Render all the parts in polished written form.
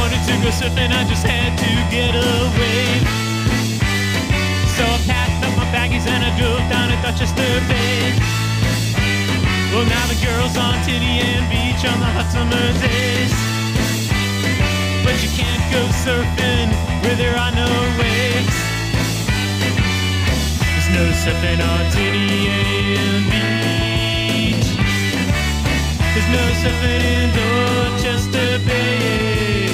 wanted to go surfing, I just had to get away. So I packed up my baggies and I drove down to Dorchester Bay. Well, now the girls on Tinian Beach on the hot summer days. But you can't go surfing where there are no waves. There's no surfing on Tinian Beach. There's no surfing in Dorchester Bay.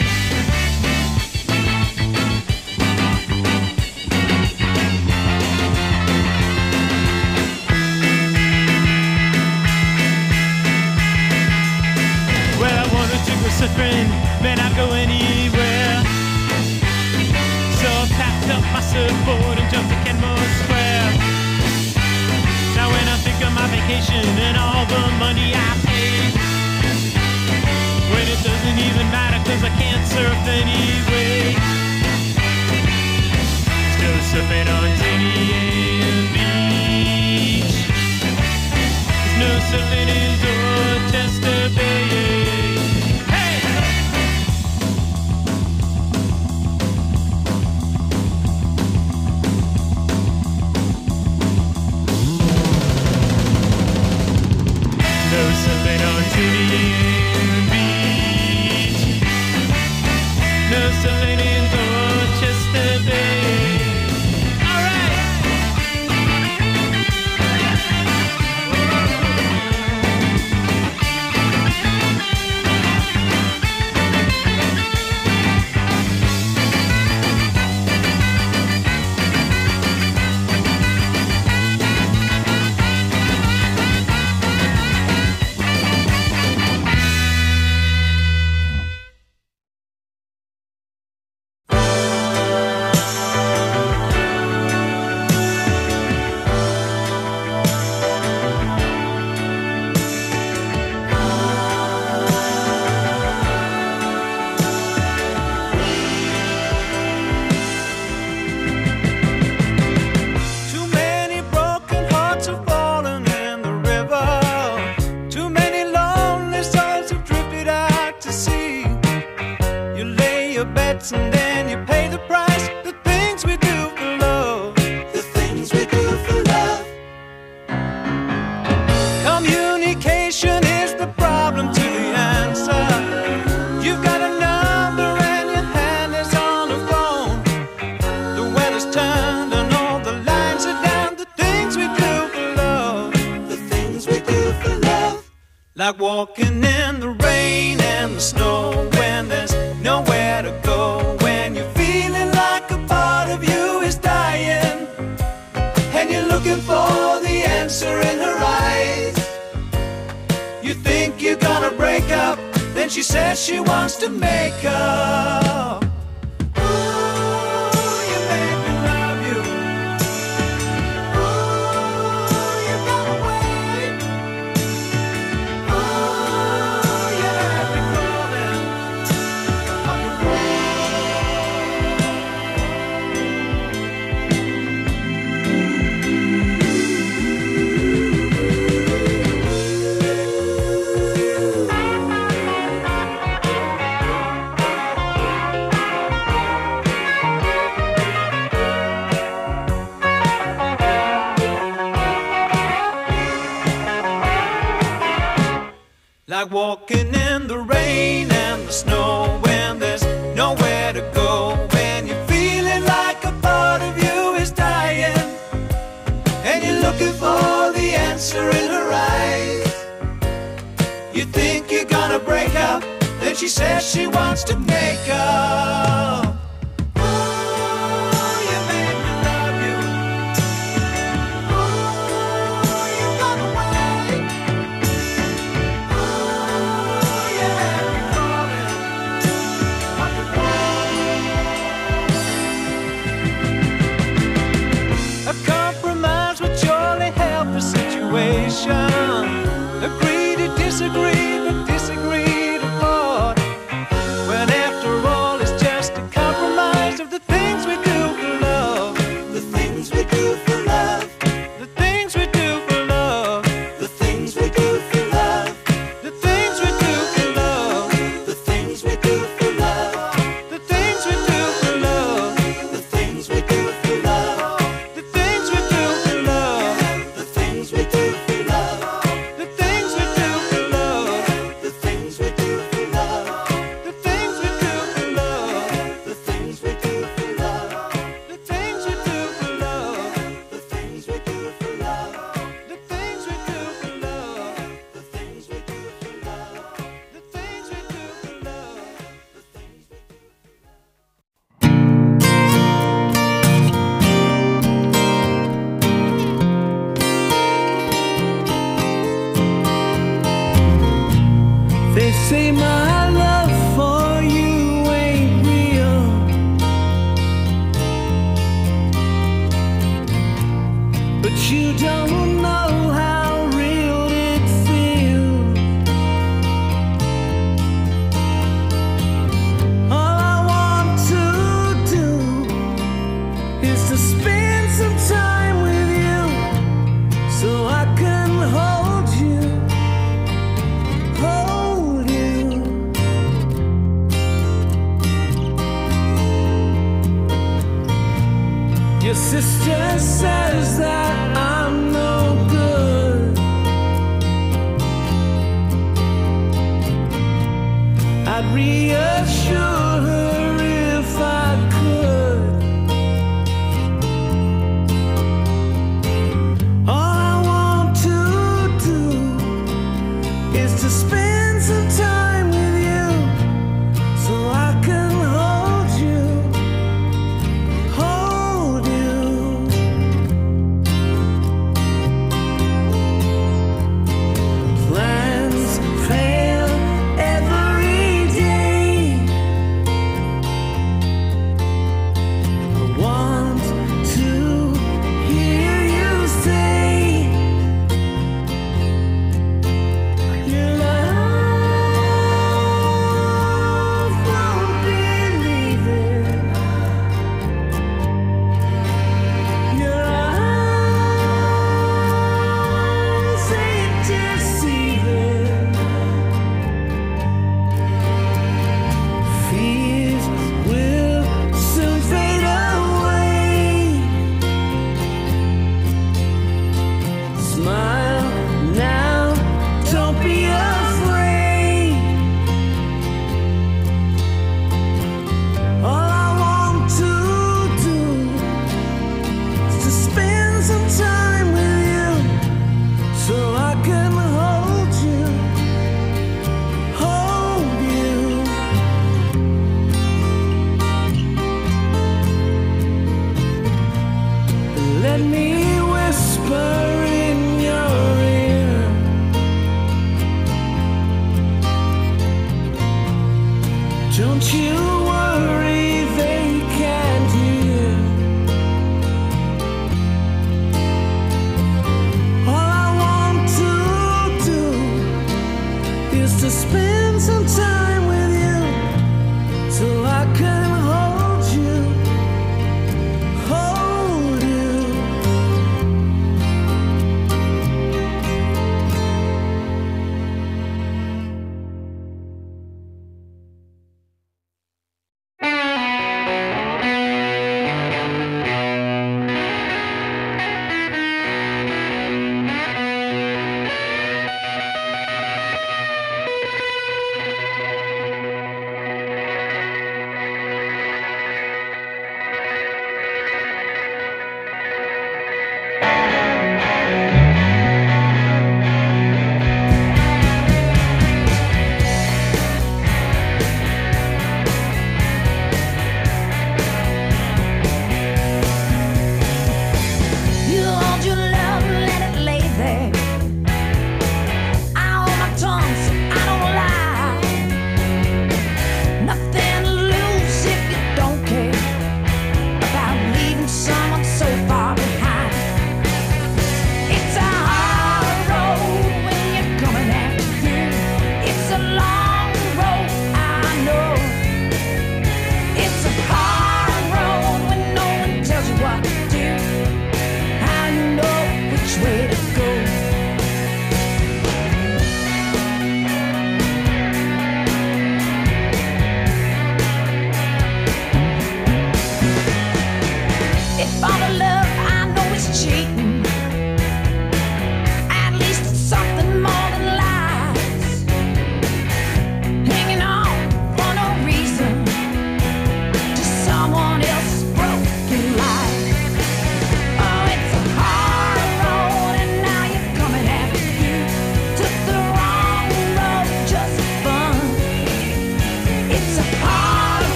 Well, I wanted to go surfing, man, I'd go anywhere. So I packed up my surfboard and jumped to Kenmore Square. Now when I think of my vacation and all the money I paid, when it doesn't even matter cause I can't surf anyway. There's no surfing on Tinian Beach. There's no surfing in Dorchester Bay. Tinian Beach. No surfing in Dorchester Bay. All right. And then you pay the price. The things we do for love. The things we do for love. Communication is the problem to the answer. You've got a number and your hand is on the phone. The weather's turned and all the lines are down. The things we do for love. The things we do for love. Like walking in the rain and the snow when there's nowhere to go, when you're feeling like a part of you is dying and you're looking for the answer in her eyes. You think you're gonna break up, then she says she wants to make up. Ooh, you make me love you. Ooh, you got away. Ooh, you have me calling. Like walking in the rain and the snow when there's nowhere to go, when you're feeling like a part of you is dying and you're looking for the answer in her eyes. You think you're gonna break up, then she says she wants to make up. Agree to disagree, but disagree to part. When after all it's just Say my love for you ain't real, but you don't know how real it feels. All I want to do is to spend some time with you, so I can hold you, hold you. Your sister says that I'm no good. I'd reassure her if I could. All I want to do is to spend some time with you, so I can hold you, hold you. Plans fail every day. I want to hear you say your love won't believe it. Your eyes ain't deceiving. Fears will soon fade away. Smile now, don't be afraid. All I want to do is to spend some time with you, so I can hold you, hold you. Let me whisper in your ear. Don't you worry, they can't hear. All I want to do is to spend some time with you, so I can hold you, hold you.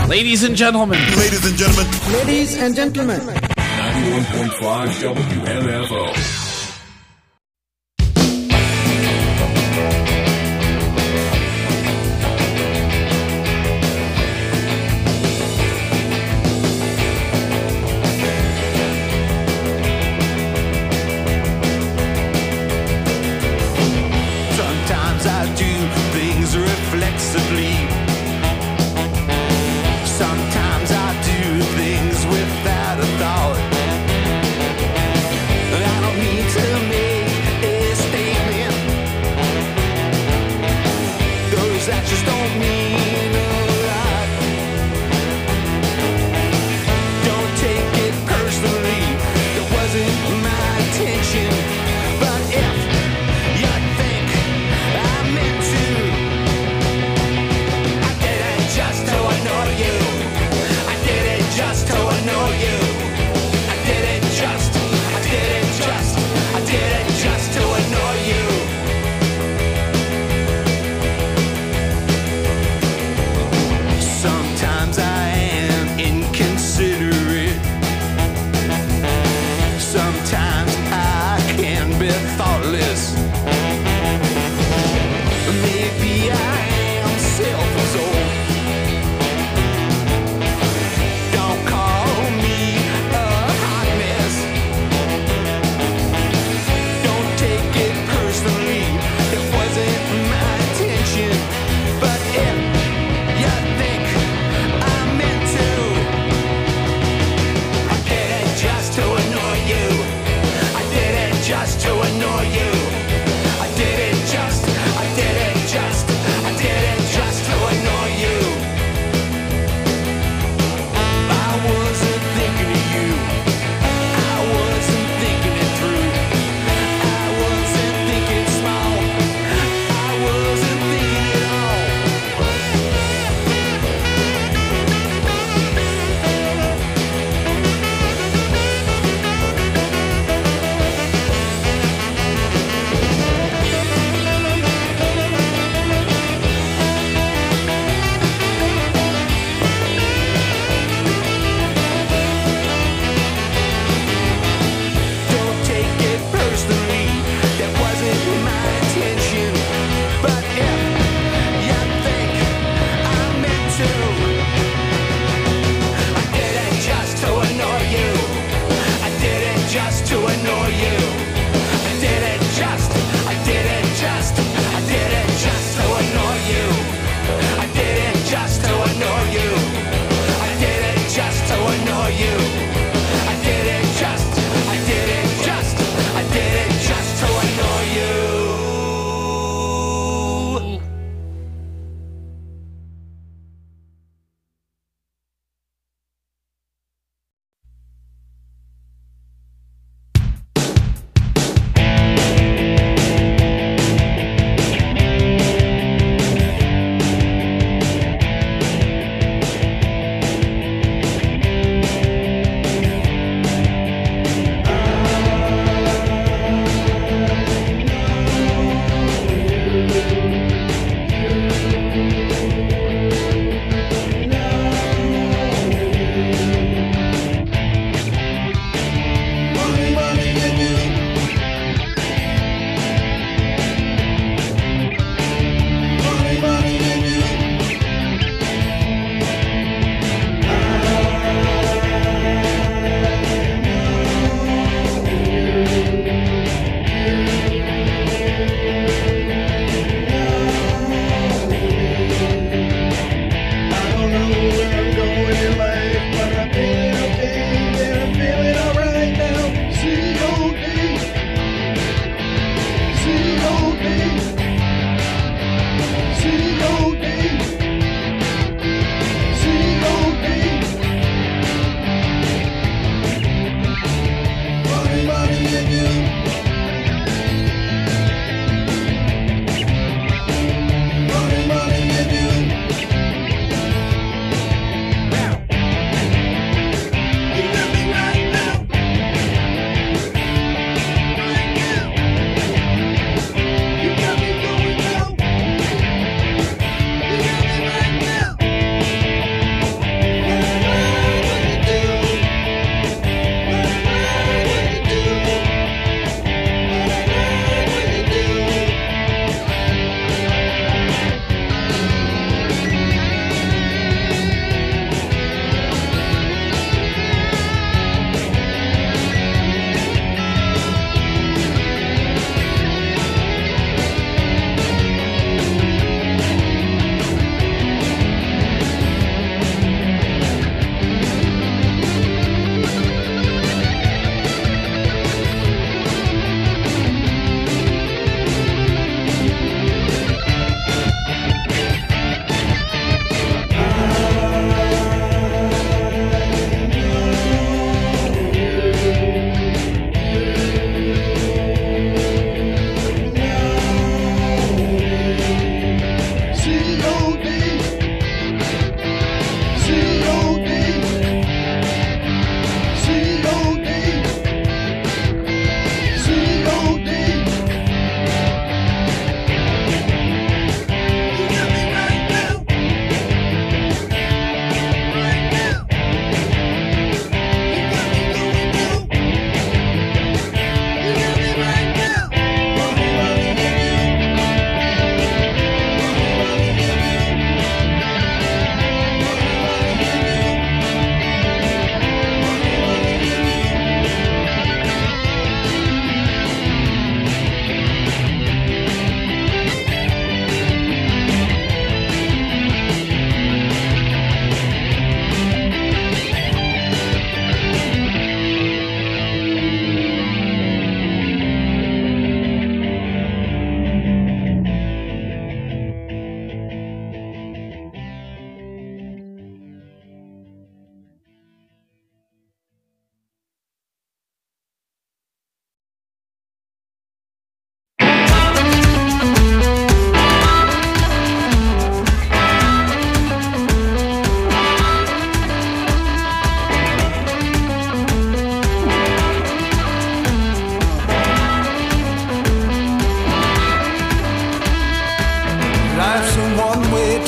Ladies and gentlemen. Ladies and gentlemen. Ladies and gentlemen. 91.5 WMFO. Sometimes I do things reflexively. Sometimes I do things without a thought. I don't need to make a statement. Those actions don't mean a lot. Don't take it personally. It wasn't my intention. But if you think I meant to, I did it just to annoy you. I did it just to annoy you. I did it just to annoy you.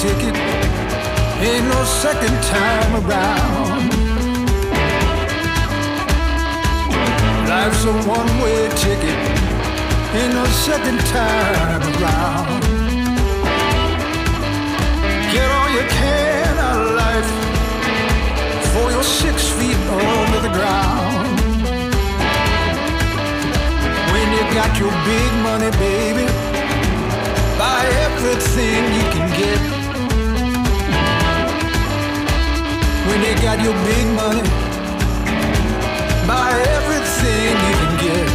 ticket, ain't no second time around. Life's a one-way ticket, ain't no second time around. Get all you can out of life before you're 6 feet under the ground. When you got your big money, baby, buy everything you can get. When you got your big money, buy everything you can get.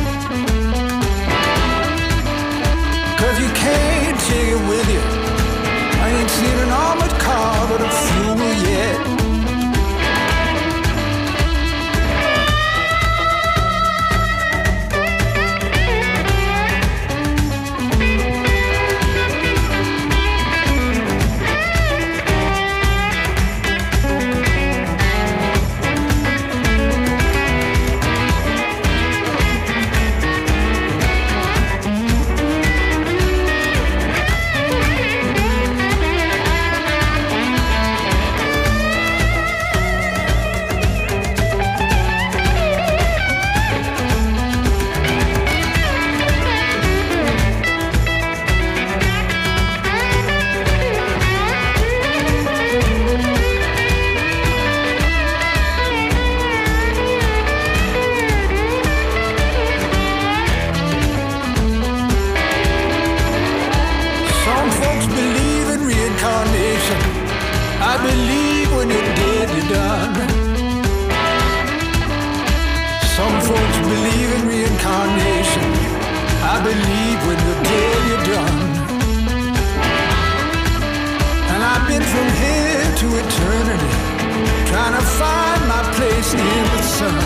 'Cause you can't take it with you. I ain't seen an armored car with a fuel yet. I believe when you're dead, you're done. Some folks believe in reincarnation. I believe when you're dead, you're done. And I've been from here to eternity, trying to find my place in the sun.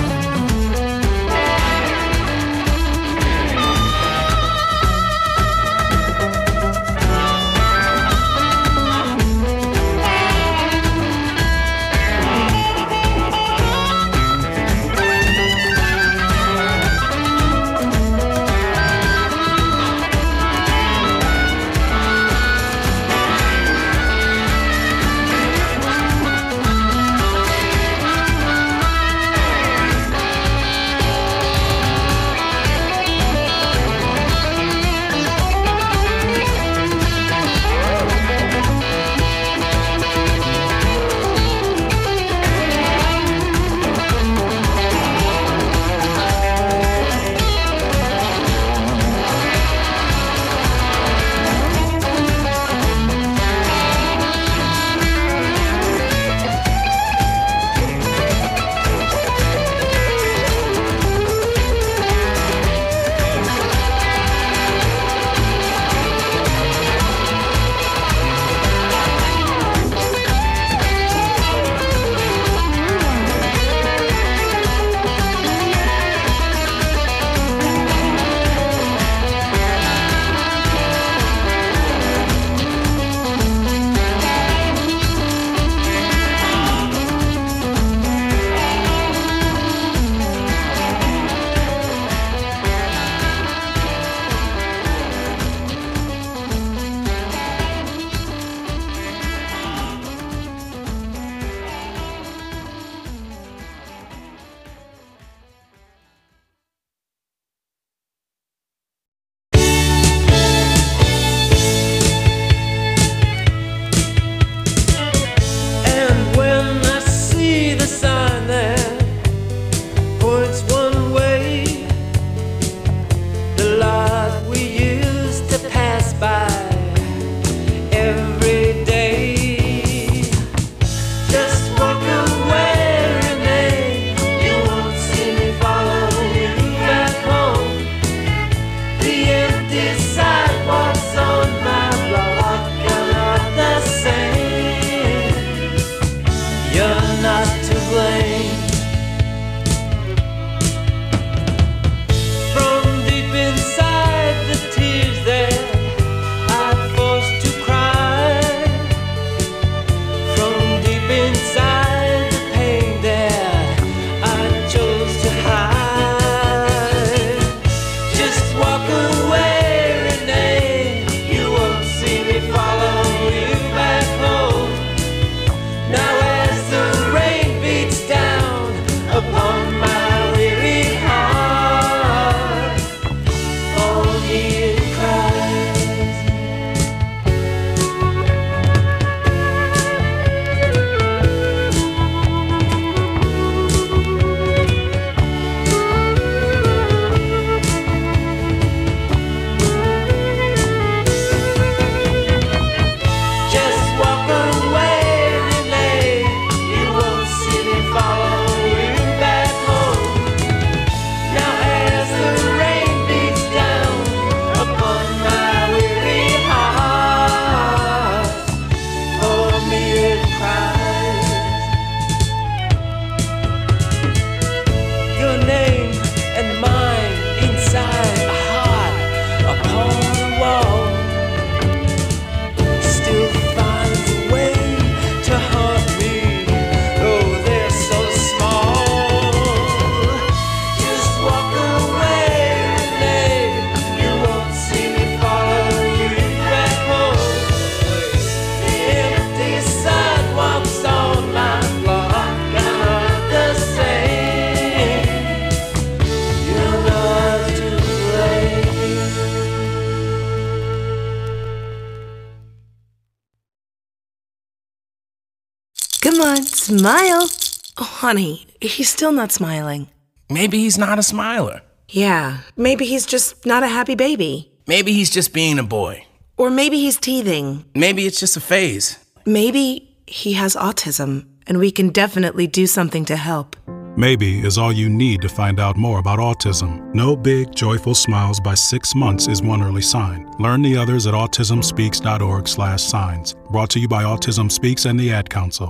From deep inside the tears that I forced to cry, Come on, smile. Oh, honey, he's still not smiling. Maybe he's not a smiler. Yeah, maybe he's just not a happy baby. Maybe he's just being a boy. Or maybe he's teething. Maybe it's just a phase. Maybe he has autism, and we can definitely do something to help. Maybe is all you need to find out more about autism. No big, joyful smiles by 6 months is one early sign. Learn the others at autismspeaks.org/signs. Brought to you by Autism Speaks and the Ad Council.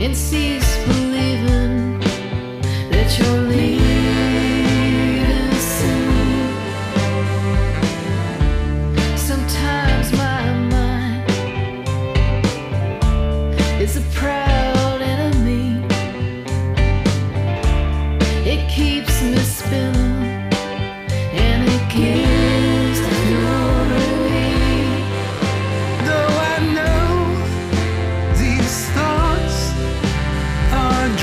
and cease believing that you're leaving soon. Sometimes my mind is a proud enemy. It keeps me spinning and it gives the glory. Though I know these thoughts are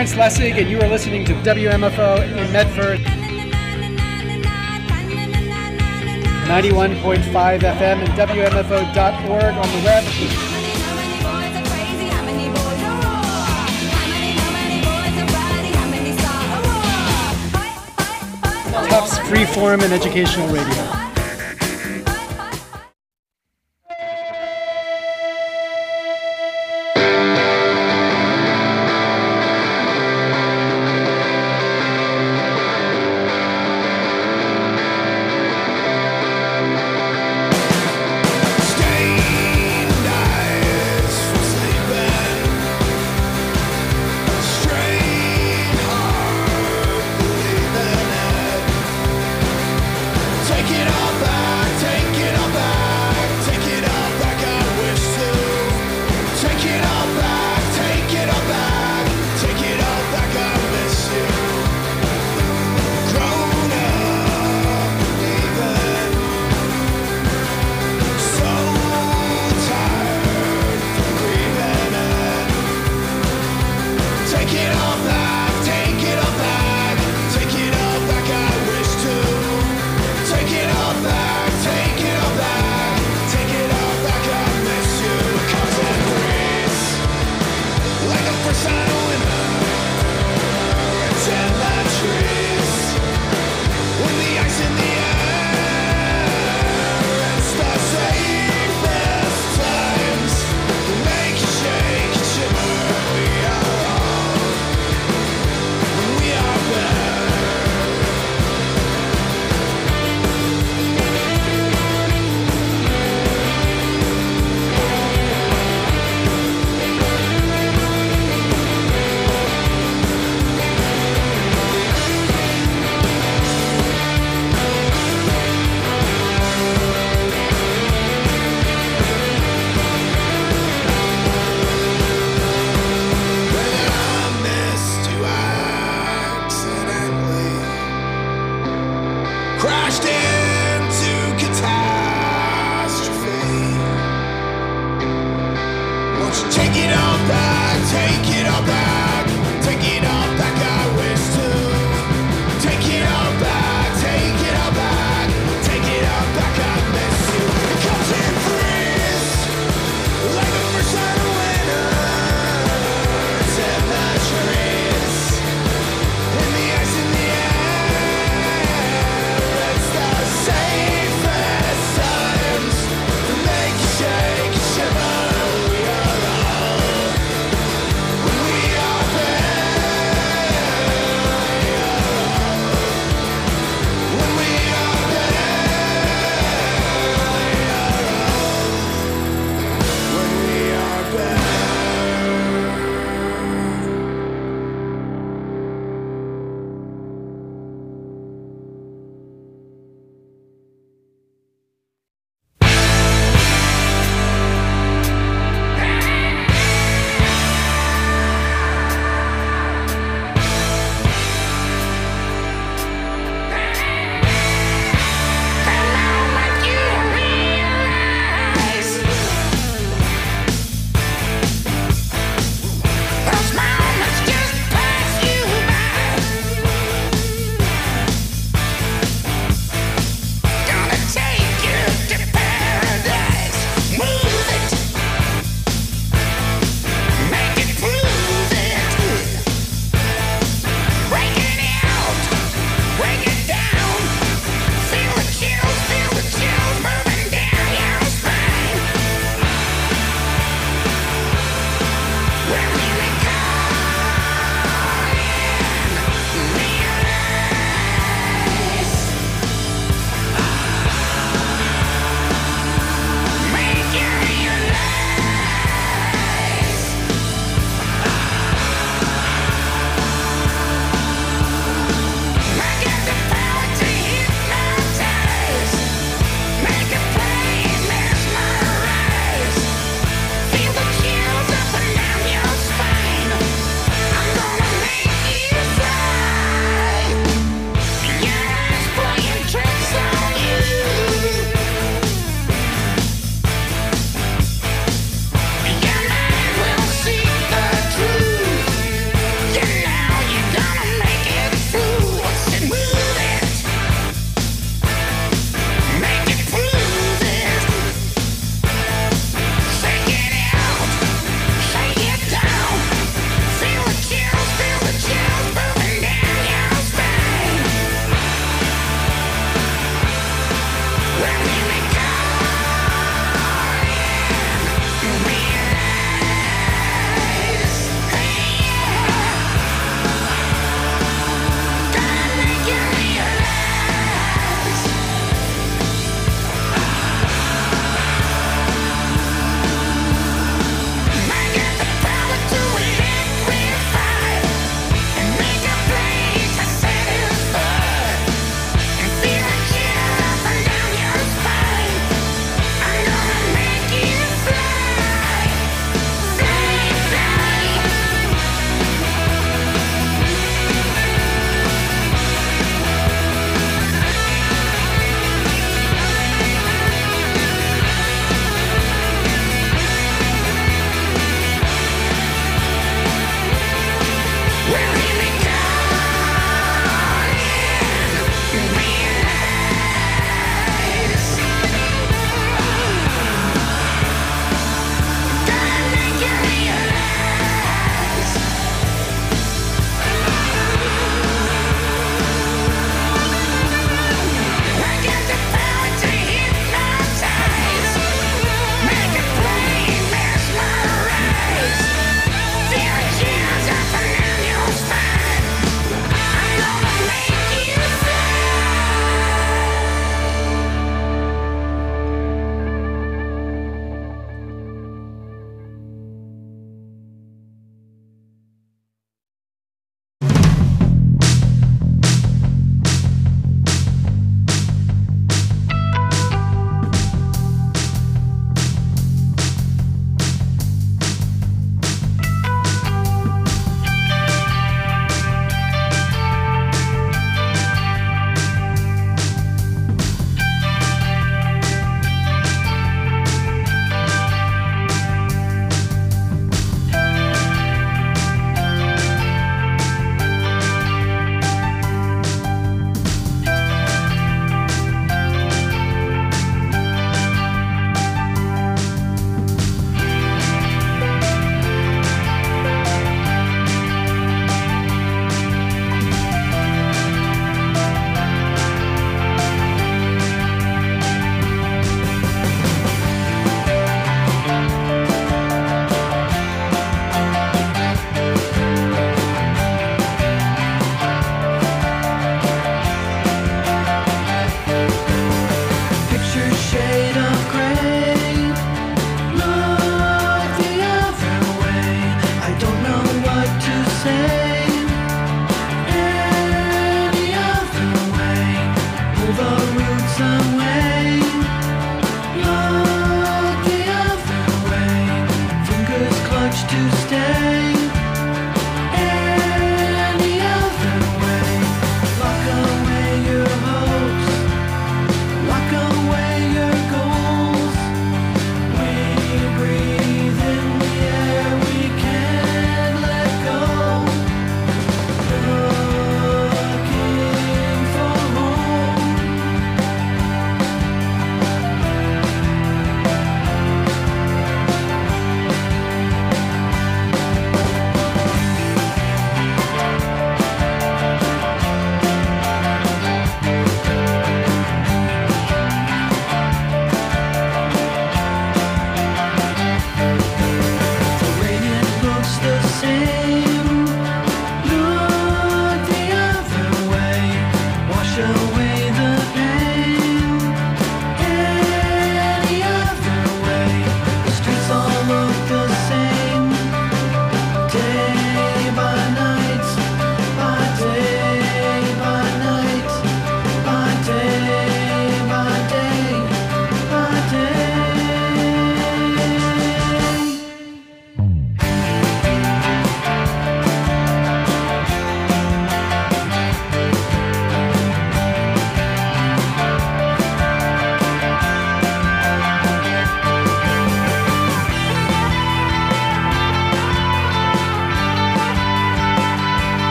Lawrence Lessig, and you are listening to WMFO in Medford. 91.5 FM and WMFO.org on the web. Tufts Freeform and Educational Radio. Take it all back.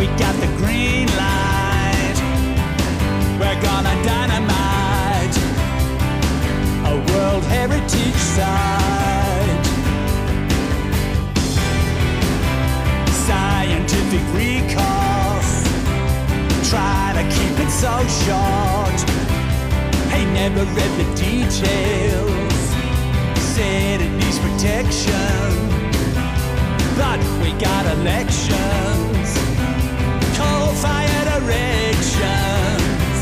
we got the green light. We're gonna dynamite a World Heritage Site. Scientific recourse, try to keep it so short. Hey, never read the details, said it needs protection, but we got elections, coal-fired erections.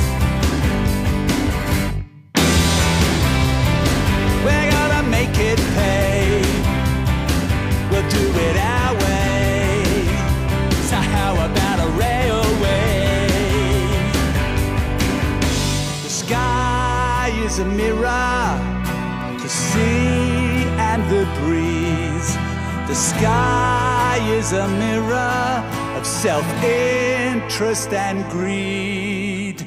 We're gonna make it pay, we'll do it our way. So how about a railway? The sky is a mirror, the sea and the breeze. The sky is a mirror of self-interest and greed.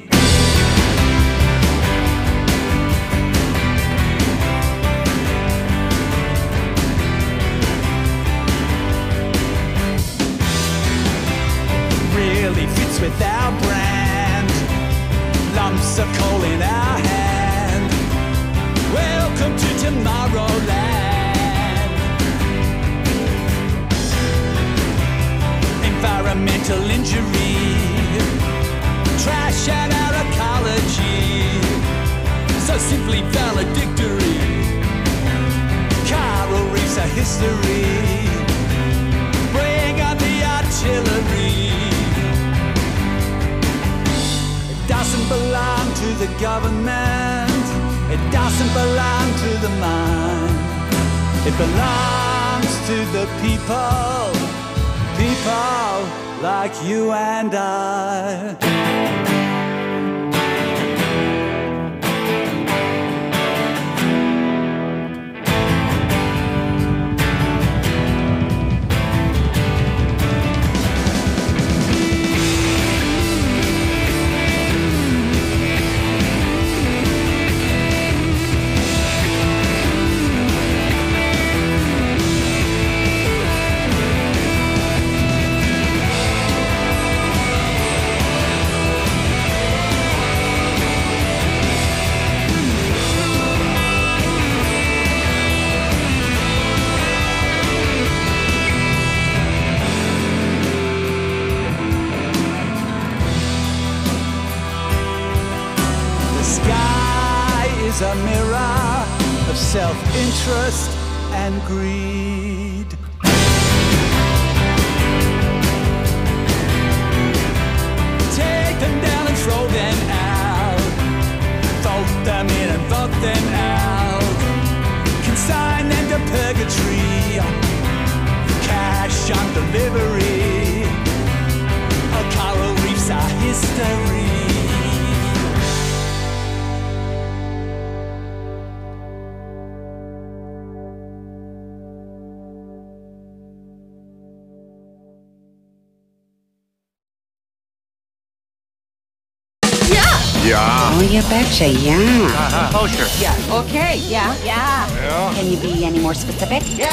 Really fits with our brand, lumps of coal in our hand. Welcome to Tomorrowland. Environmental injury, trash and our ecology, so simply valedictory. Coral reefs are history, bring on the artillery. It doesn't belong to the government, it doesn't belong to the mind. It belongs to the people, people like you and I. A mirror of self-interest and greed. Take them down and throw them out, fold them in and vote them out, consign them to purgatory, cash on delivery. Our coral reefs are history. Ja. Oh, you betcha, yeah. Oh, sure. Yeah. Okay, yeah. Yeah. Can you be any more specific? Yeah.